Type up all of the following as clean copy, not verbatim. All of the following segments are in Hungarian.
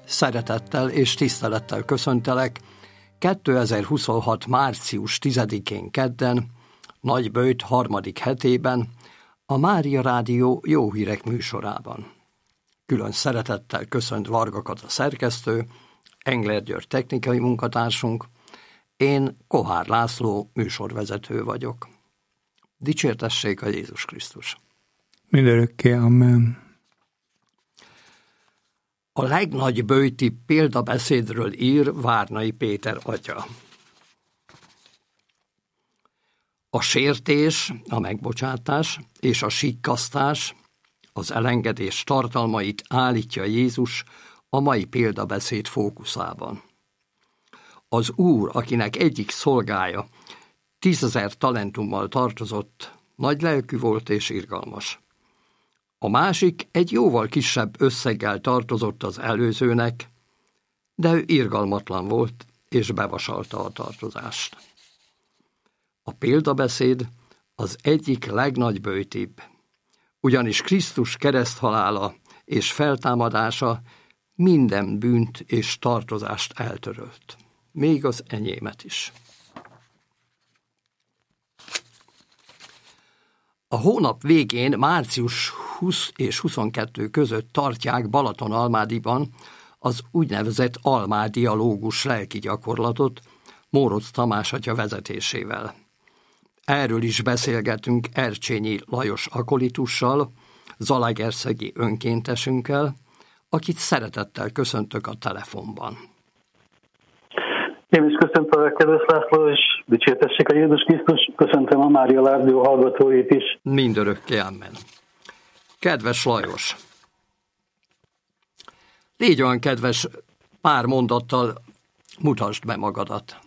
Szeretettel és tisztelettel köszöntelek 2026. március 10-én kedden, Nagyböjt harmadik hetében, a Mária Rádió Jó Hírek műsorában. Külön szeretettel köszönt Varga Kata szerkesztő, Engler György technikai munkatársunk, én Kohár László műsorvezető vagyok. Dicsértessék a Jézus Krisztus! Mindörökké, amen. A legnagyböjti példabeszédről ír Várnai Péter atya. A sértés, a megbocsátás és a sikkasztás, az elengedés tartalmait állítja Jézus a mai példabeszéd fókuszában. Az Úr, akinek egyik szolgája 10 000 talentummal tartozott, nagy lelkű volt és irgalmas. A másik egy jóval kisebb összeggel tartozott az előzőnek, de ő irgalmatlan volt, és bevasalta a tartozást. A példabeszéd az egyik legnagyböjtibb, ugyanis Krisztus kereszthalála és feltámadása minden bűnt és tartozást eltörölt, még az enyémet is. A hónap végén, március 20 és 22 között tartják Balatonalmádiban az úgynevezett almádialógus lelki gyakorlatot Mórocz Tamás atya vezetésével. Erről is beszélgetünk Ercsényi Lajos akolitussal, zalaegerszegi önkéntesünkkel, akit szeretettel köszöntök a telefonban. Én is köszöntöm, kedves László, és dicsértessék a Jézus Krisztus, köszöntöm a Mária Rádió hallgatóit is. Mindörökké, amen. Kedves Lajos, légy olyan kedves, pár mondattal mutasd be magadat.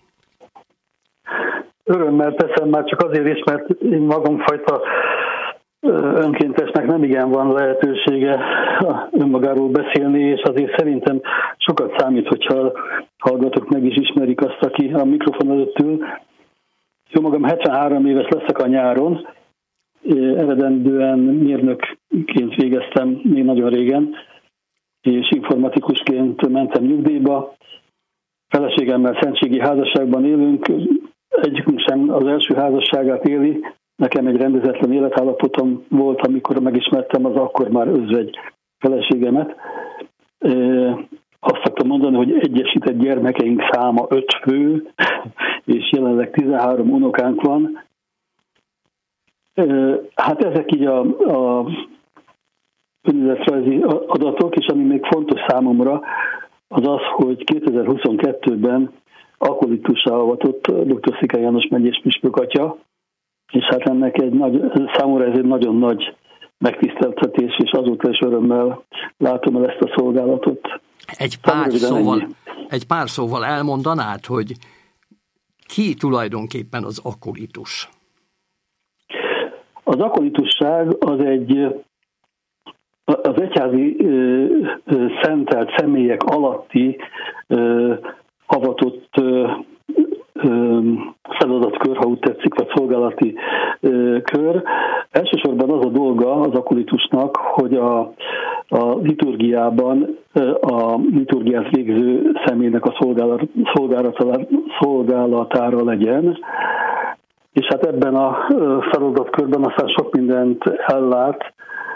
Örömmel teszem, már csak azért is, mert én magamfajta önkéntesnek nem igen van lehetősége önmagáról beszélni, és azért szerintem sokat számít, hogyha hallgatók meg is ismerik azt, aki a mikrofon előtt ül. Jó magam 73 éves leszek a nyáron, eredendően mérnökként végeztem még nagyon régen, és informatikusként mentem nyugdíjba. Feleségemmel szentségi házasságban élünk, egyikünk sem az első házasságát éli. Nekem egy rendezetlen életállapotom volt, amikor megismertem az akkor már özvegy feleségemet. Azt szoktam mondani, hogy egyesített gyermekeink száma 5 fő, és jelenleg 13 unokánk van. Hát ezek így a önéletrajzi adatok, és ami még fontos számomra, az az, hogy 2022-ben akolitussá avatott dr. Szikai János megyés püspök atya, és hát ennek számomra ez egy nagyon nagy megtiszteltetés, és azóta is örömmel látom el ezt a szolgálatot. Egy pár szóval elmondanád, hogy ki tulajdonképpen az akolitus? Az akolitusság az egyházi szentelt személyek alatti avatott feladatkör, ha úgy tetszik, vagy szolgálati kör. Elsősorban az a dolga az akolitusnak, hogy a liturgiában a liturgiát végző személynek a szolgálatára legyen, és hát ebben a feladatkörben aztán sok mindent ellát,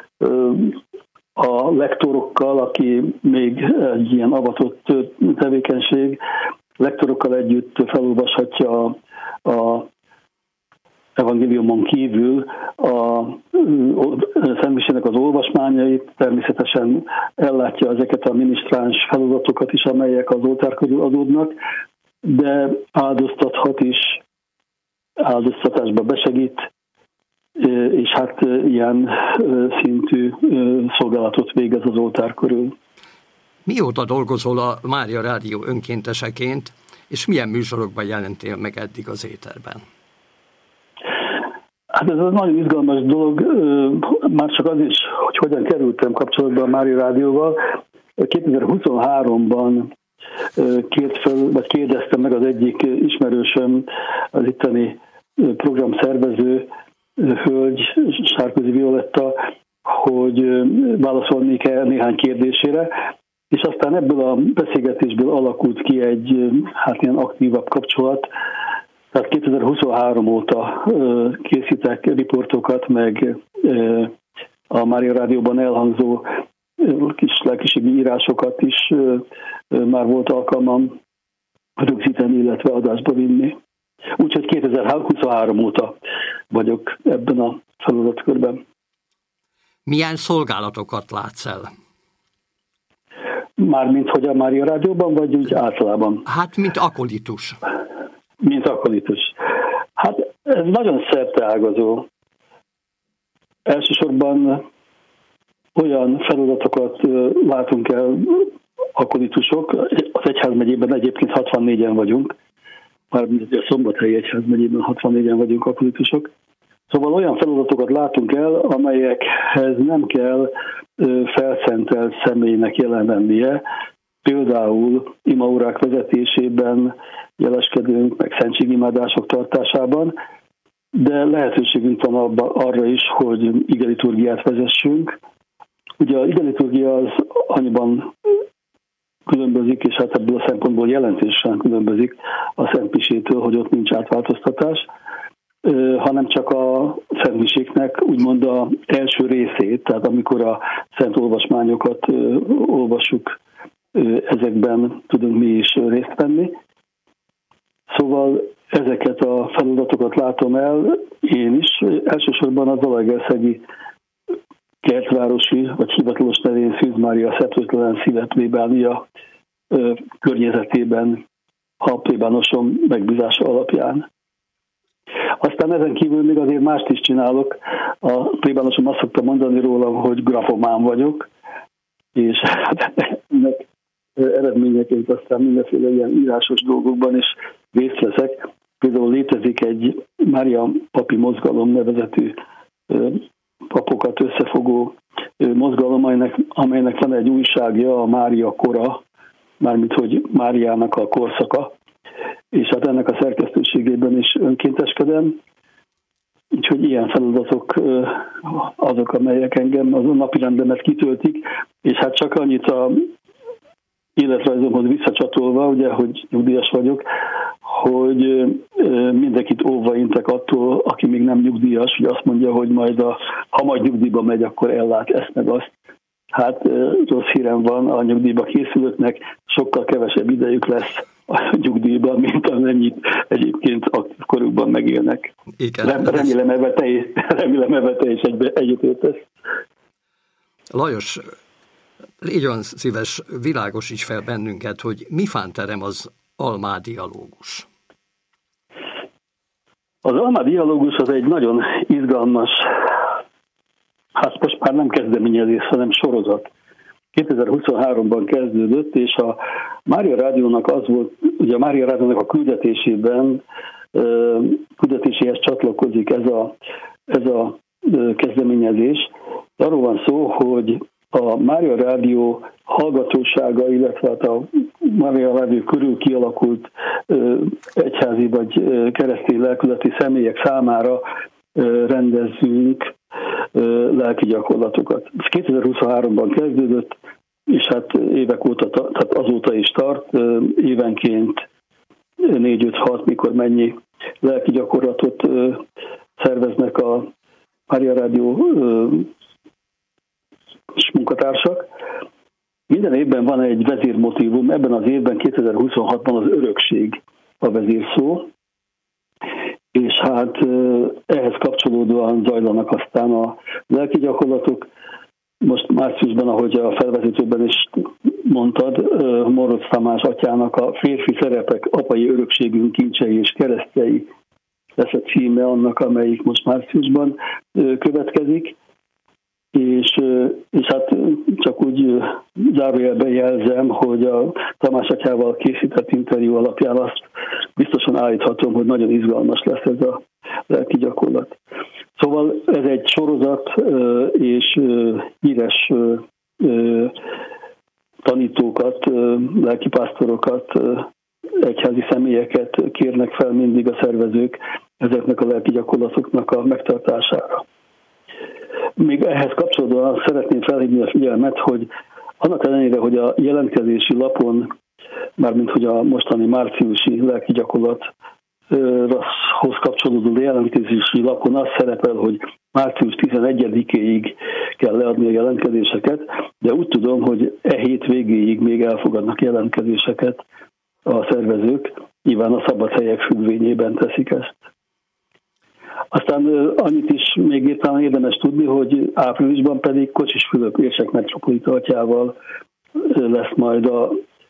a lektorokkal, aki még egy ilyen avatott tevékenység, lektorokkal együtt felolvashatja a evangéliumon kívül a szentmisének az olvasmányait, természetesen ellátja ezeket a minisztráns feladatokat is, amelyek az oltár körül adódnak, de áldoztathat is, áldoztatásba besegít, és hát ilyen szintű szolgálatot végez az oltár körül. Mióta dolgozol a Mária Rádió önkénteseként, és milyen műsorokban jelentél meg eddig az éterben? Hát ez egy nagyon izgalmas dolog, már csak az is, hogy hogyan kerültem kapcsolatba a Mária Rádióval. 2023-ban kérdeztem meg az egyik ismerősöm, az itteni programszervező hölgy, Sárközi Violetta, hogy válaszolnék-e néhány kérdésére, és aztán ebből a beszélgetésből alakult ki egy ilyen aktívabb kapcsolat. Tehát 2023 óta készítek riportokat, meg a Mária Rádióban elhangzó kis lelkiségi írásokat is már volt alkalmam rögzíteni, illetve adásba vinni. Úgyhogy 2023 óta vagyok ebben a feladatkörben. Milyen szolgálatokat látsz el? Mármint hogy a Mária Rádióban, vagy úgy általában? Hát, mint akolitus. Mint akolitus. Hát ez nagyon szerteágazó. Elsősorban olyan feladatokat látunk el akolitusok, az Egyházmegyében egyébként 64-en vagyunk, mármint a Szombathelyi Egyházmegyében 64-en vagyunk akolitusok. Szóval olyan feladatokat látunk el, amelyekhez nem kell felszentelt személynek jelen lennie. Például imaórák vezetésében jeleskedünk, meg szentségimádások tartásában, de lehetőségünk van arra is, hogy igeliturgiát vezessünk. Ugye a igeliturgia az annyiban különbözik, és hát ebből a szempontból jelentősen különbözik a szentmisétől, hogy ott nincs átváltoztatás, hanem csak a szentmiséknek úgymond az első részét, tehát amikor a szent olvasmányokat olvassuk, ezekben tudunk mi is részt venni. Szóval ezeket a feladatokat látom el én is, elsősorban a Zalaegerszegi kertvárosi, vagy hivatalos nevén Szűz Mária Szeplőtelen Szíve plébánia környezetében a plébánosom megbízása alapján. Aztán ezen kívül még azért mást is csinálok. A plébánosom azt szokta mondani rólam, hogy grafomán vagyok, és hát ennek eredményeként aztán mindenféle ilyen írásos dolgokban is részt veszek. Például létezik egy Mária Papi Mozgalom nevezetű papokat összefogó mozgalom, amelynek van egy újságja, a Mária Kora, mármint hogy Máriának a korszaka, és hát ennek a szerkesztőségében is önkénteskedem. Úgyhogy ilyen feladatok azok, amelyek engem az a napirendemet kitöltik, és hát csak annyit a életrajzomhoz visszacsatolva, ugye, hogy nyugdíjas vagyok, hogy mindenkit óvva intek attól, aki még nem nyugdíjas, hogy azt mondja, hogy ha majd nyugdíjba megy, akkor ellát ezt meg azt. Hát rossz hírem van, a nyugdíjba készülőknek sokkal kevesebb idejük lesz a nyugdíjban, mint amennyit egyébként aktív korukban megélnek. Igen, remélem ebben te is egyetértesz. Lajos, légy olyan szíves, világosíts fel bennünket, hogy mi fánterem az almádialógus? Az almádialógus az egy nagyon izgalmas, hát most már nem kezdeményezés, hanem sorozat. 2023-ban kezdődött, és a Mária Rádiónak az volt, ugye a Mária Rádiónak a küldetéséhez csatlakozik ez a kezdeményezés. Arról van szó, hogy a Mária Rádió hallgatósága, illetve a Mária Rádió körül kialakult egyházi vagy keresztény lelkületi személyek számára rendezzünk lelki gyakorlatokat. Ez 2023-ban kezdődött, és hát évek óta, tehát azóta is tart, évenként 4-5-6, mikor mennyi lelki gyakorlatot szerveznek a Mária Rádió és munkatársak. Minden évben van egy vezérmotívum, ebben az évben 2026-ban az örökség a vezérszó, és hát ehhez kapcsolódóan zajlanak aztán a lelki gyakorlatok. Most márciusban, ahogy a felvezetőben is mondtad, Moroz Tamás atyának a Férfi szerepek, apai örökségünk kincsei és keresztjei lesz a címe annak, amelyik most márciusban következik. És hát csak úgy zárójelben jelzem, hogy a Tamás atyával készített interjú alapján azt biztosan állíthatom, hogy nagyon izgalmas lesz ez a lelki gyakorlat. Szóval ez egy sorozat, és híres tanítókat, lelkipásztorokat, egyházi személyeket kérnek fel mindig a szervezők ezeknek a lelki gyakorlatoknak a megtartására. Még ehhez kapcsolódóan szeretném felhívni a figyelmet, hogy Annak ellenére, hogy a jelentkezési lapon, mármint hogy a mostani márciusi lelki gyakorlathoz kapcsolódó jelentkezési lapon az szerepel, hogy március 11-éig kell leadni a jelentkezéseket, de úgy tudom, hogy hét végéig még elfogadnak jelentkezéseket a szervezők, nyilván a szabad helyek függvényében teszik ezt. Aztán annyit is még talán érdemes tudni, hogy áprilisban pedig Kocsis Fülöp érsek metropolita atyával lesz majd a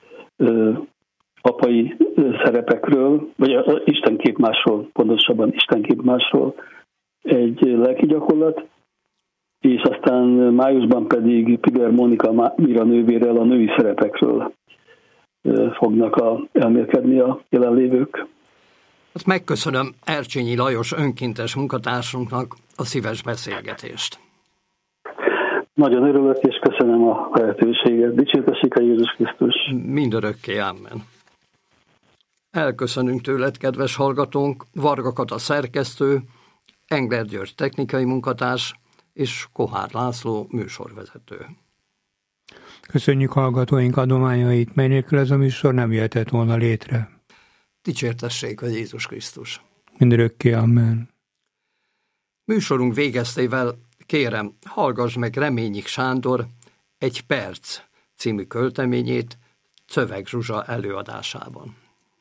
apai szerepekről, vagy a istenképmásról, pontosabban istenképmásról egy lelki gyakorlat, és aztán májusban pedig Piger Mónika Mira nővérrel a női szerepekről fognak elmélkedni a jelenlévők. Hát megköszönöm Ercsényi Lajos önkéntes munkatársunknak a szíves beszélgetést. Nagyon örülök, és köszönöm a lehetőséget. Dicsértessék a Jézus Krisztus. Mindörökké, amen. Elköszönünk tőled, kedves hallgatónk, Varga Kata szerkesztő, Engler György technikai munkatárs és Kohár László műsorvezető. Köszönjük hallgatóink adományait, mely nélkül ez a műsor nem jöhetett volna létre. Dicsértessék a Jézus Krisztus. Mindörökké, amen. Műsorunk végeztével kérem, hallgass meg Reményik Sándor Egy perc című költeményét Czöveg Zsuzsa előadásában.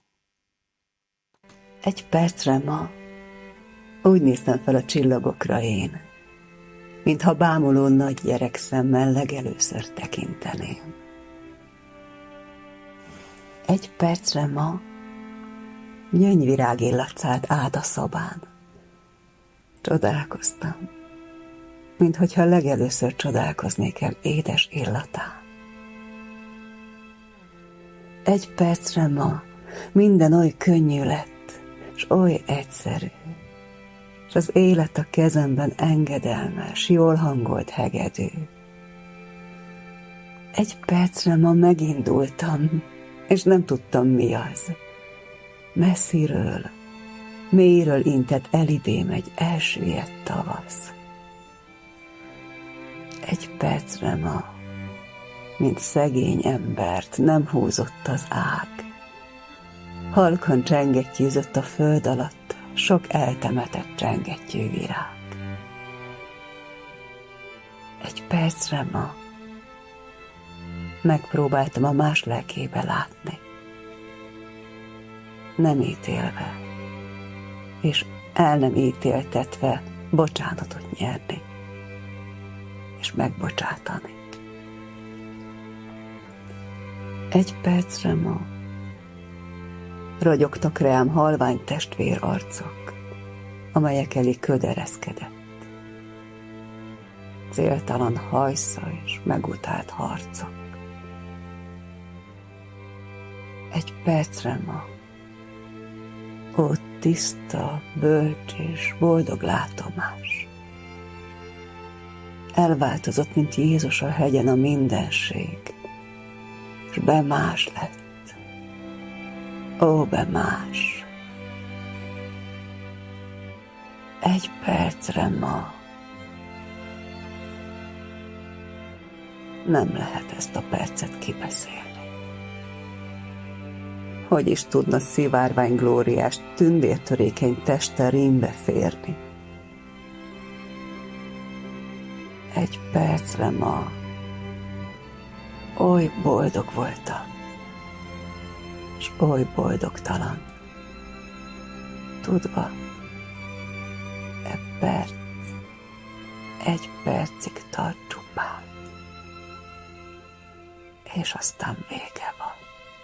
Egy percre ma úgy néztem fel a csillagokra én, mintha bámuló nagy gyerek szemmel legelőször tekinteném. Egy percre ma gyöngyvirág illat szállt át a szobán. Csodálkoztam, minthogyha legelőször csodálkoznék el édes illatán. Egy percre ma minden oly könnyű lett, s oly egyszerű, és az élet a kezemben engedelmes, jól hangolt hegedű. Egy percre ma megindultam, és nem tudtam, mi az. Messziről, mélyről intett elidém egy elsüllyedt tavasz. Egy percre ma, mint szegény embert, nem húzott az ág. Halkan csengettyűzött a föld alatt sok eltemetett csengettyű virág. Egy percre ma megpróbáltam a más lelkébe látni, nem ítélve, és el nem ítéltetve bocsánatot nyerni, és megbocsátani. Egy percre ma ragyogtak rám halvány testvér arcok, amelyek elé köd ereszkedett. Céltalan hajsza és megutált harcok. Egy percre ma, ó tiszta, bölcs és boldog látomás. Elváltozott, mint Jézus a hegyen a mindenség, és bemás lett. Ó, bemás! Egy percre ma nem lehet ezt a percet kibeszélni. Hogy is tudna szivárvány glóriás, tündértörékeny teste rímbe férni? Egy percre ma oly boldog voltam, és oly boldogtalan, tudva, egy percig tart csupán, és aztán vége van.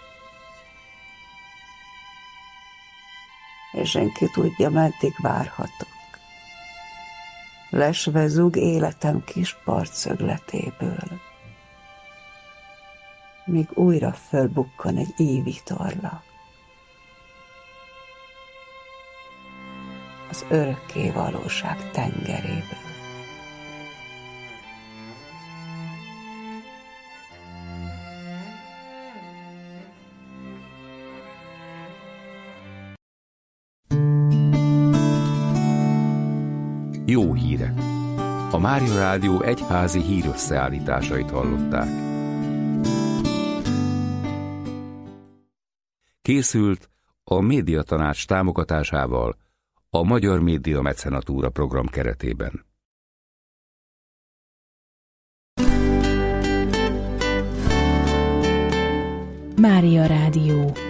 És én ki tudja, meddig várhatok. Lesve zúg életem kis partszögletéből, míg újra fölbukkan egy ívitorla. Az örökké valóság tengeréből. Jó hírek! A Mária Rádió egyházi hírösszeállításait hallották. Készült a Médiatanács támogatásával a Magyar Média Mecenatúra program keretében. Mária Rádió.